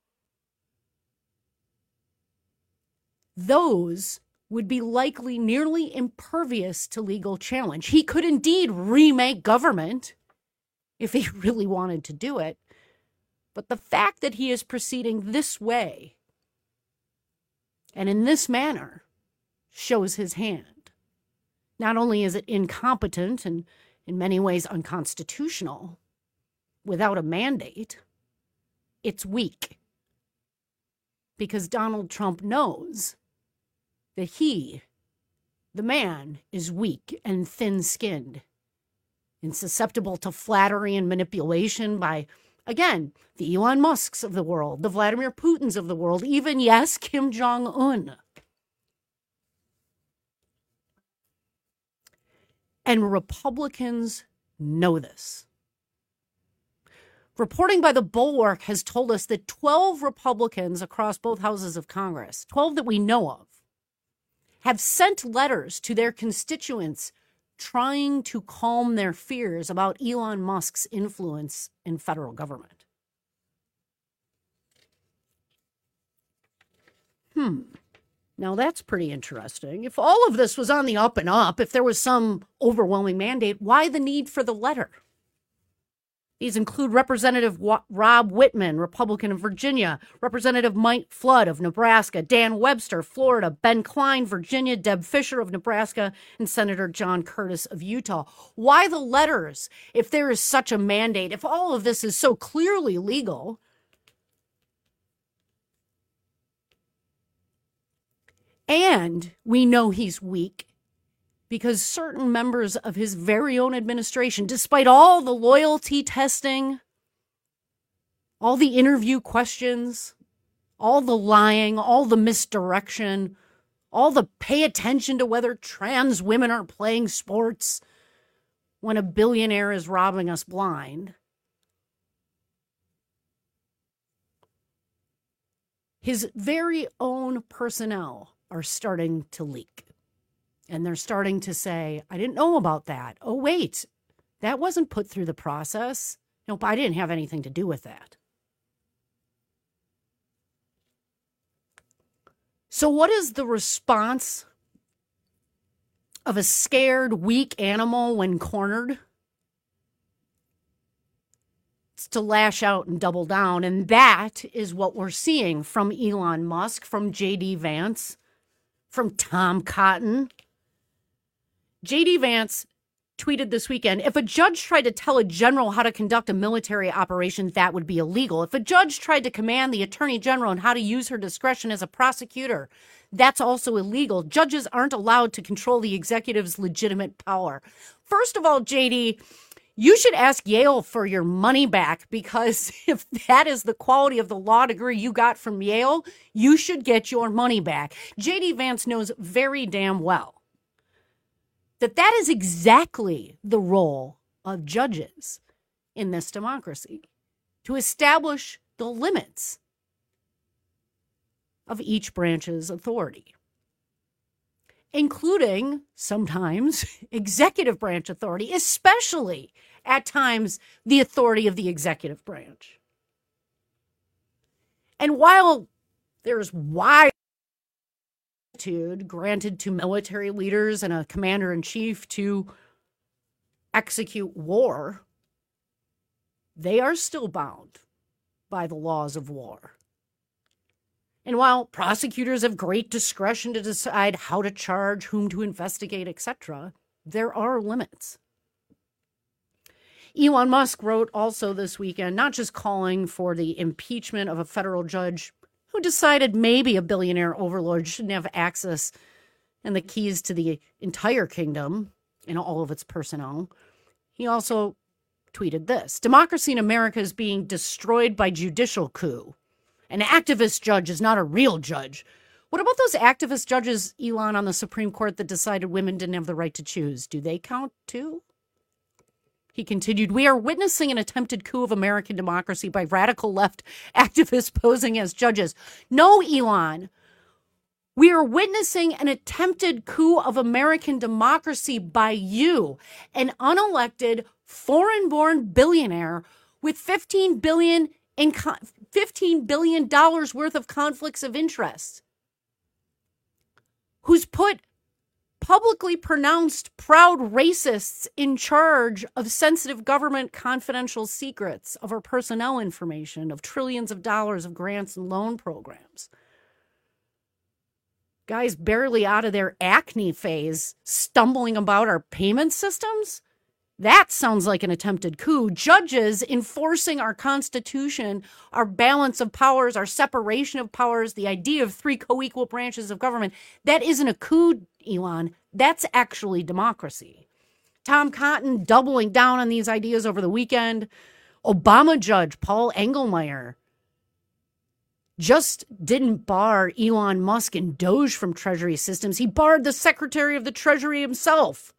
those would be likely nearly impervious to legal challenge. He could indeed remake government if he really wanted to do it. But the fact that he is proceeding this way and in this manner shows his hand. Not only is it incompetent and in many ways unconstitutional without a mandate, it's weak. Because Donald Trump knows that he, the man, is weak and thin-skinned and susceptible to flattery and manipulation by, again, the Elon Musks of the world, the Vladimir Putins of the world, even, yes, Kim Jong-un. And Republicans know this. Reporting by the Bulwark has told us that twelve Republicans across both houses of Congress, twelve that we know of, have sent letters to their constituents trying to calm their fears about Elon Musk's influence in federal government. Hmm. Now, that's pretty interesting. If all of this was on the up and up, if there was some overwhelming mandate, why the need for the letter? These include Representative Rob Whitman, Republican of Virginia, Representative Mike Flood of Nebraska, Dan Webster, Florida, Ben Klein, Virginia, Deb Fisher of Nebraska, and Senator John Curtis of Utah. Why the letters if there is such a mandate, if all of this is so clearly legal? And we know he's weak because certain members of his very own administration, despite all the loyalty testing, all the interview questions, all the lying, all the misdirection, all the pay attention to whether trans women are playing sports when a billionaire is robbing us blind, his very own personnel are starting to leak. And they're starting to say, I didn't know about that. Oh, wait, that wasn't put through the process. Nope, I didn't have anything to do with that. So what is the response of a scared, weak animal when cornered? It's to lash out and double down. And that is what we're seeing from Elon Musk, from J D Vance, from Tom Cotton. J D Vance tweeted this weekend, if a judge tried to tell a general how to conduct a military operation, that would be illegal. If a judge tried to command the attorney general on how to use her discretion as a prosecutor, that's also illegal. Judges aren't allowed to control the executive's legitimate power. First of all, J D, you should ask Yale for your money back, because if that is the quality of the law degree you got from Yale, you should get your money back. J D Vance knows very damn well that that is exactly the role of judges in this democracy, to establish the limits of each branch's authority, including sometimes executive branch authority, especially at times the authority of the executive branch. And while there's wide granted to military leaders and a commander-in-chief to execute war, they are still bound by the laws of war. And while prosecutors have great discretion to decide how to charge, whom to investigate, et cetera, there are limits. Elon Musk wrote also this weekend, not just calling for the impeachment of a federal judge who decided maybe a billionaire overlord shouldn't have access and the keys to the entire kingdom and all of its personnel. He also tweeted this: democracy in America is being destroyed by judicial coup. An activist judge is not a real judge. What about those activist judges, Elon, on the Supreme Court that decided women didn't have the right to choose? Do they count too? He continued, we are witnessing an attempted coup of American democracy by radical left activists posing as judges. No, Elon, we are witnessing an attempted coup of American democracy by you, an unelected, foreign-born billionaire with fifteen billion dollars in fifteen billion dollars worth of conflicts of interest, who's put publicly pronounced proud racists in charge of sensitive government confidential secrets, of our personnel information, of trillions of dollars of grants and loan programs. Guys barely out of their acne phase, stumbling about our payment systems? That sounds like an attempted coup. Judges enforcing our Constitution, our balance of powers, our separation of powers, the idea of three co-equal branches of government. That isn't a coup, Elon. That's actually democracy. Tom Cotton doubling down on these ideas over the weekend. Obama judge Paul Engelmeyer just didn't bar Elon Musk and Doge from Treasury systems. He barred the Secretary of the Treasury himself.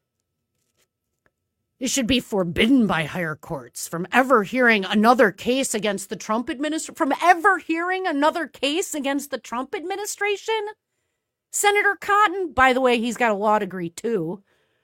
It should be forbidden by higher courts from ever hearing another case against the Trump administration, from ever hearing another case against the Trump administration. Senator Cotton, by the way, he's got a law degree too.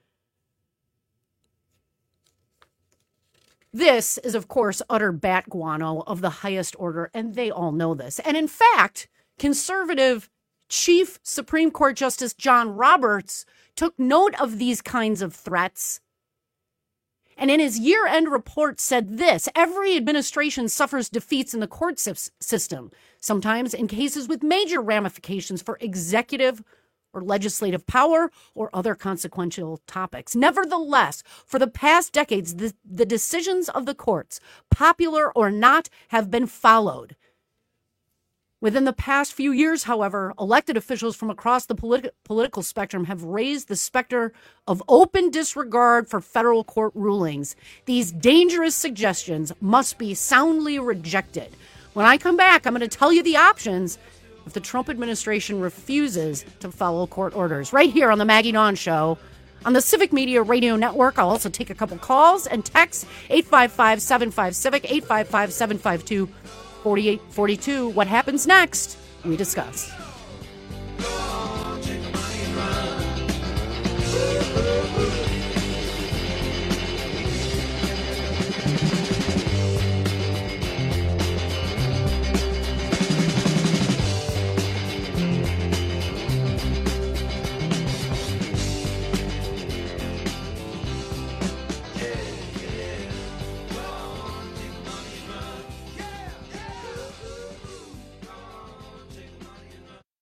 This is, of course, utter bat guano of the highest order, and they all know this. And in fact, conservative Chief Supreme Court Justice John Roberts took note of these kinds of threats, and in his year-end report said this: every administration suffers defeats in the court system, sometimes in cases with major ramifications for executive or legislative power or other consequential topics. Nevertheless, for the past decades, the, the decisions of the courts, popular or not, have been followed. Within the past few years, however, elected officials from across the politi- political spectrum have raised the specter of open disregard for federal court rulings. These dangerous suggestions must be soundly rejected. When I come back, I'm going to tell you the options if the Trump administration refuses to follow court orders. Right here on the Maggie Dawn Show on the Civic Media Radio Network. I'll also take a couple calls and texts. eight five five, seven five, Civic, eight five five, seven five two, four eight four two. What happens next? We discuss.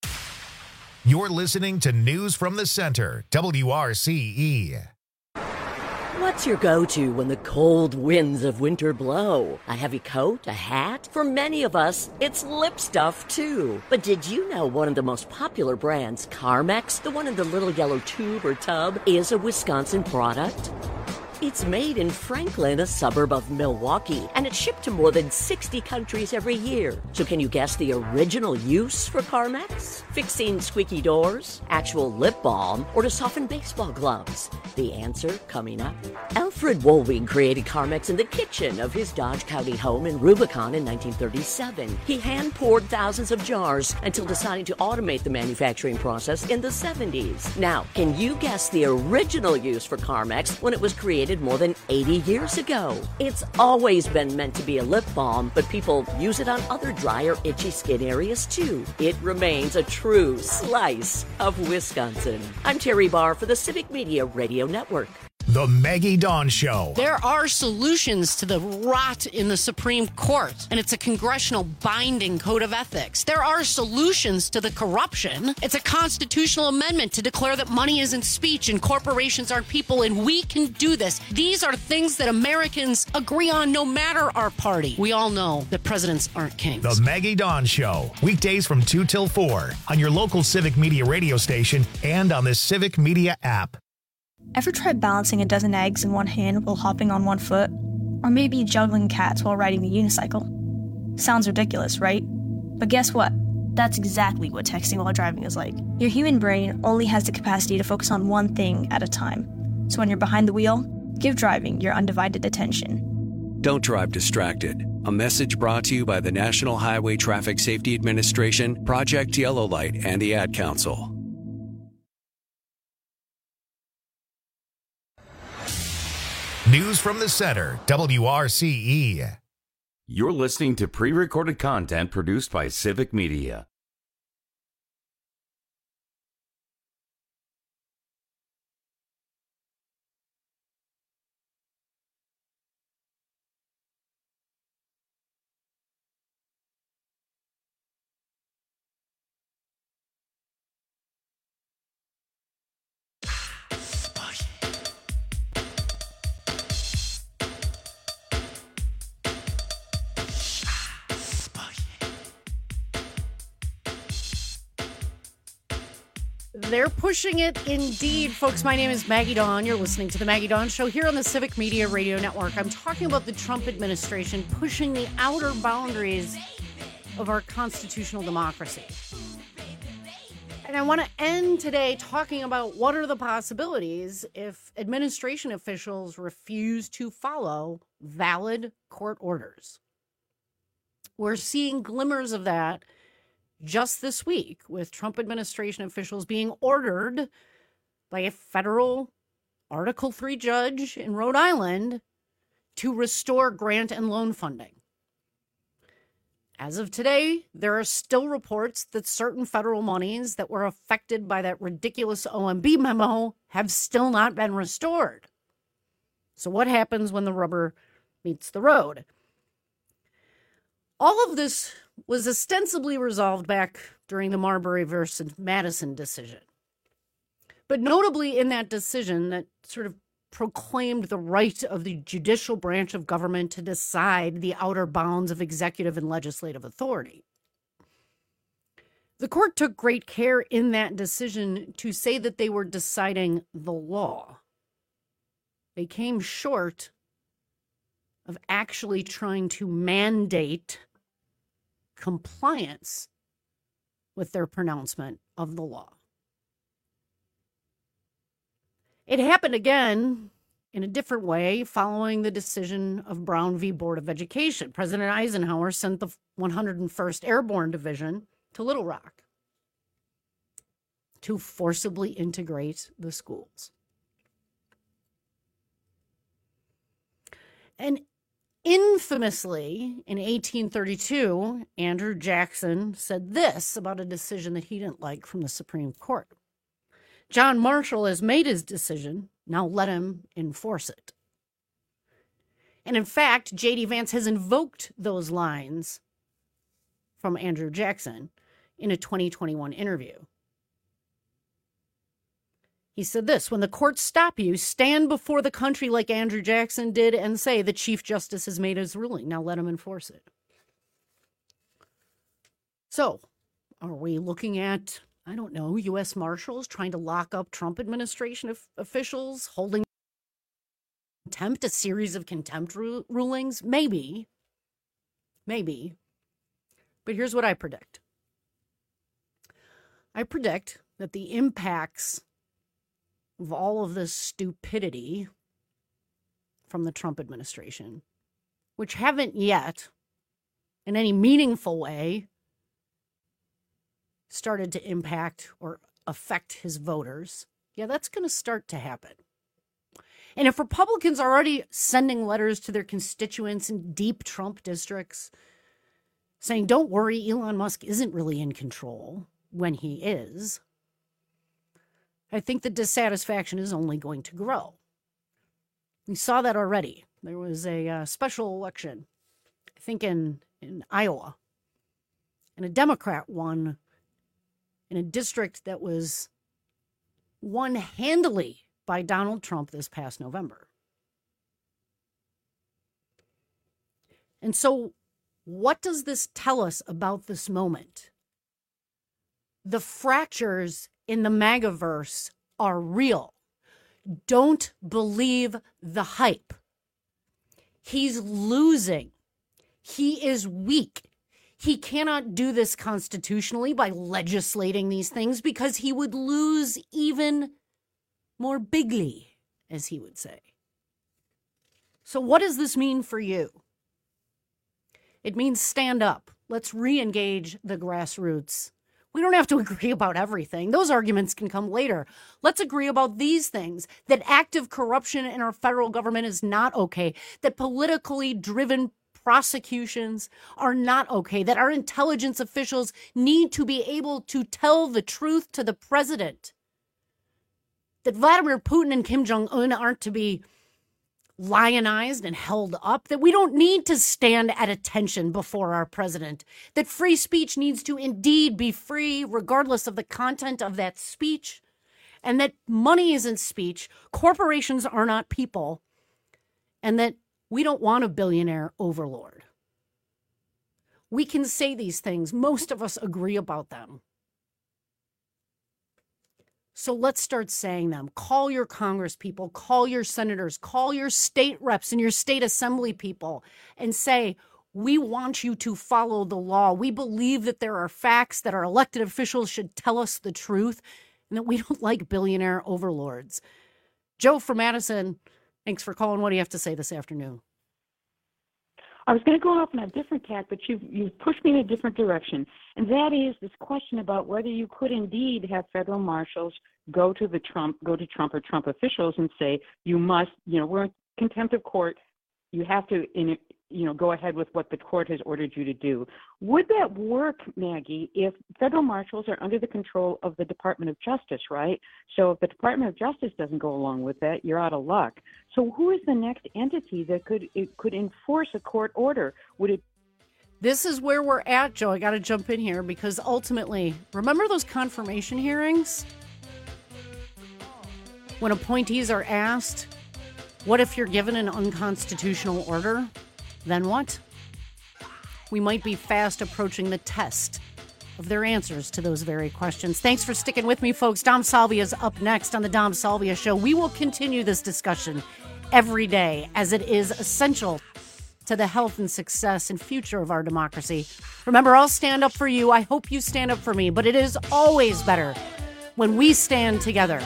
You're listening to News from the Center, W R C E. What's your go-to when the cold winds of winter blow? A heavy coat? A hat? For many of us, it's lip stuff, too. But did you know one of the most popular brands, Carmex, the one in the little yellow tube or tub, is a Wisconsin product? It's made in Franklin, a suburb of Milwaukee, and it's shipped to more than sixty countries every year. So can you guess the original use for Carmex? Fixing squeaky doors, actual lip balm, or to soften baseball gloves? The answer coming up. Alfred Woolwing created Carmex in the kitchen of his Dodge County home in Rubicon in nineteen thirty-seven. He hand-poured thousands of jars until deciding to automate the manufacturing process in the seventies. Now, can you guess the original use for Carmex when it was created more than eighty years ago? It's always been meant to be a lip balm, but people use it on other dry or itchy skin areas too. It remains a true slice of Wisconsin. I'm Terry Barr for the Civic Media Radio Network. The Maggie Dawn Show. There are solutions to the rot in the Supreme Court, and it's a congressional binding code of ethics. There are solutions to the corruption. It's a constitutional amendment to declare that money isn't speech and corporations aren't people, and we can do this. These are things that Americans agree on no matter our party. We all know that presidents aren't kings. The Maggie Dawn Show. Weekdays from two till four on your local Civic Media radio station and on the Civic Media app. Ever tried balancing a dozen eggs in one hand while hopping on one foot? Or maybe juggling cats while riding a unicycle? Sounds ridiculous, right? But guess what? That's exactly what texting while driving is like. Your human brain only has the capacity to focus on one thing at a time. So when you're behind the wheel, give driving your undivided attention. Don't drive distracted. A message brought to you by the National Highway Traffic Safety Administration, Project Yellow Light, and the Ad Council. News from the Center, W R C E. You're listening to pre-recorded content produced by Civic Media. They're pushing it indeed, folks. My name is Maggie Dawn. You're listening to the Maggie Dawn Show here on the Civic Media Radio Network. I'm talking about the Trump administration pushing the outer boundaries of our constitutional democracy. And I want to end today talking about what are the possibilities if administration officials refuse to follow valid court orders. We're seeing glimmers of that just this week, with Trump administration officials being ordered by a federal Article three judge in Rhode Island to restore grant and loan funding. As of today, there are still reports that certain federal monies that were affected by that ridiculous O M B memo have still not been restored. So what happens when the rubber meets the road? All of this was ostensibly resolved back during the Marbury versus Madison decision. But notably in that decision that sort of proclaimed the right of the judicial branch of government to decide the outer bounds of executive and legislative authority. The court took great care in that decision to say that they were deciding the law. They came short of actually trying to mandate compliance with their pronouncement of the law. It happened again in a different way following the decision of Brown v. Board of Education. President Eisenhower sent the one hundred first Airborne Division to Little Rock to forcibly integrate the schools. And infamously, in eighteen thirty-two, Andrew Jackson said this about a decision that he didn't like from the Supreme Court. John Marshall has made his decision, now let him enforce it. And in fact, J D. Vance has invoked those lines from Andrew Jackson in a twenty twenty-one interview. He said this: when the courts stop you, stand before the country like Andrew Jackson did and say the Chief Justice has made his ruling. Now let him enforce it. So, are we looking at, I don't know, U S Marshals trying to lock up Trump administration of officials, holding contempt, a series of contempt ru- rulings? Maybe. Maybe. But here's what I predict. I predict that the impacts of all of this stupidity from the Trump administration, which haven't yet, in any meaningful way, started to impact or affect his voters, yeah, that's going to start to happen. And if Republicans are already sending letters to their constituents in deep Trump districts saying, don't worry, Elon Musk isn't really in control, when he is, I think the dissatisfaction is only going to grow. We saw that already. There was a uh, special election, I think in, in Iowa, and a Democrat won in a district that was won handily by Donald Trump this past November. And so what does this tell us about this moment? The fractures in the MAGAverse are real. Don't believe the hype. He's losing. He is weak. He cannot do this constitutionally by legislating these things because he would lose even more bigly, as he would say. So what does this mean for you? It means stand up. Let's re-engage the grassroots. We don't have to agree about everything. Those arguments can come later. Let's agree about these things, that active corruption in our federal government is not okay, that politically driven prosecutions are not okay, that our intelligence officials need to be able to tell the truth to the president, that Vladimir Putin and Kim Jong-un aren't to be lionized and held up, that we don't need to stand at attention before our president, that free speech needs to indeed be free regardless of the content of that speech, and that money isn't speech, corporations are not people, and that we don't want a billionaire overlord. We can say these things. Most of us agree about them. So let's start saying them. Call your Congress people, call your senators, call your state reps and your state assembly people and say, we want you to follow the law. We believe that there are facts, that our elected officials should tell us the truth, and that we don't like billionaire overlords. Joe from Madison, thanks for calling. What do you have to say this afternoon? I was going to go off on a different tack, but you've, you've pushed me in a different direction. And that is this question about whether you could indeed have federal marshals go to the Trump, go to Trump or Trump officials and say, you must, you know, we're in contempt of court. You have to, in, you know, go ahead with what the court has ordered you to do. Would that work, Maggie, if federal marshals are under the control of the Department of Justice, right? So if the Department of Justice doesn't go along with that, you're out of luck. So who is the next entity that could it could enforce a court order? Would it? This is where we're at, Joe. I got to jump in here because ultimately, remember those confirmation hearings? When appointees are asked, what if you're given an unconstitutional order? Then what? We might be fast approaching the test of their answers to those very questions. Thanks for sticking with me, folks. Dom Salvia is up next on the Dom Salvia Show. We will continue this discussion every day as it is essential to the health and success and future of our democracy. Remember, I'll stand up for you. I hope you stand up for me, but it is always better when we stand together.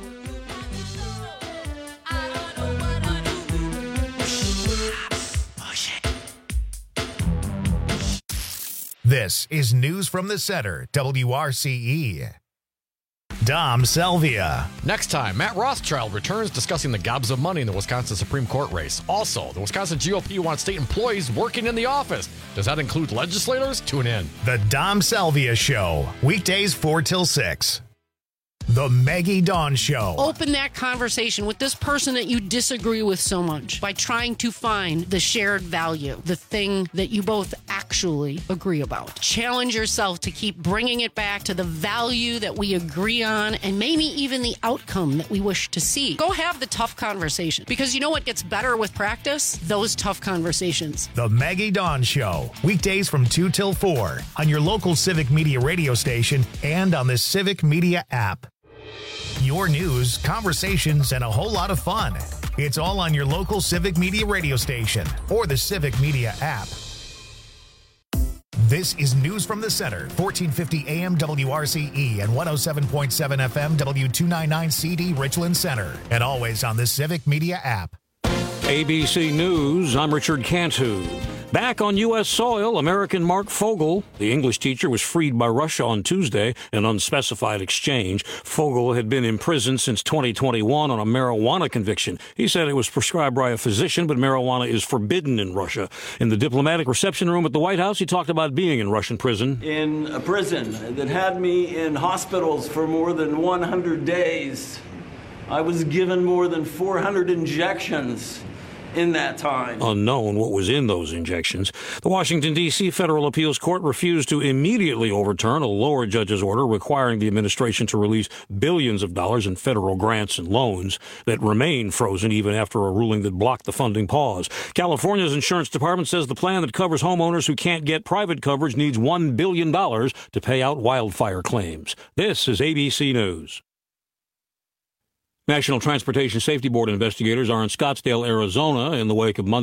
This is News from the Center, W R C E. Dom Salvia. Next time, Matt Rothschild returns discussing the gobs of money in the Wisconsin Supreme Court race. Also, the Wisconsin G O P wants state employees working in the office. Does that include legislators? Tune in. The Dom Salvia Show, weekdays four till six. The Maggie Dawn Show. Open that conversation with this person that you disagree with so much by trying to find the shared value, the thing that you both actually actually agree about. Challenge yourself to keep bringing it back to the value that we agree on and maybe even the outcome that we wish to see. Go have the tough conversation, because you know what gets better with practice? Those tough conversations. The Maggie Dawn Show, weekdays from two till four on your local Civic Media radio station and on the Civic Media app. Your news, conversations, and a whole lot of fun. It's all on your local Civic Media radio station or the Civic Media app. This is News from the Center, fourteen fifty A M W R C E and one oh seven point seven F M W two ninety-nine C D Richland Center, and always on the Civic Media app. A B C News, I'm Richard Cantu. Back on U S soil, American Mark Fogel, the English teacher, was freed by Russia on Tuesday, an unspecified exchange. Fogel had been in prison since twenty twenty-one on a marijuana conviction. He said it was prescribed by a physician, but marijuana is forbidden in Russia. In the diplomatic reception room at the White House, he talked about being in Russian prison. In a prison that had me in hospitals for more than one hundred days. I was given more than four hundred injections in that time. Unknown what was in those injections. The Washington, D C Federal Appeals Court refused to immediately overturn a lower judge's order requiring the administration to release billions of dollars in federal grants and loans that remain frozen even after a ruling that blocked the funding pause. California's insurance department says the plan that covers homeowners who can't get private coverage needs one billion dollars to pay out wildfire claims. This is A B C News. National Transportation Safety Board investigators are in Scottsdale, Arizona, in the wake of Monday